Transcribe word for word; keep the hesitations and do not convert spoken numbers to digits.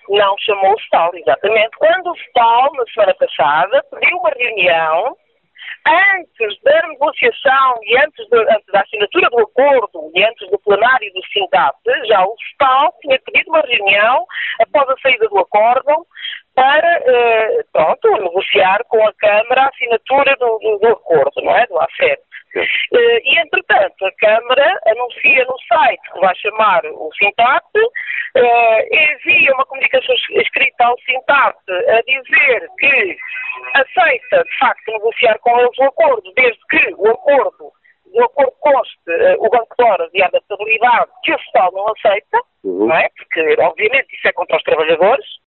Não chamou o STAL, exatamente. Quando o STAL, na semana passada, pediu uma reunião antes da negociação e antes, de, antes da assinatura do acordo e antes do plenário do SINTAP, já o STAL tinha pedido uma reunião após a saída do acórdão para, eh, pronto, negociar com a Câmara a assinatura do, do, do acordo, não é? Do AFEP. Uh, e, entretanto, a Câmara anuncia no site que vai chamar o SINTAP, uh, envia uma comunicação escrita ao SINTAP a dizer que aceita, de facto, negociar com eles o acordo, desde que o acordo, o acordo conste uh, o banco de horas e a adaptabilidade que o STAL não aceita, uhum. Não é? Porque, obviamente, isso é contra os trabalhadores.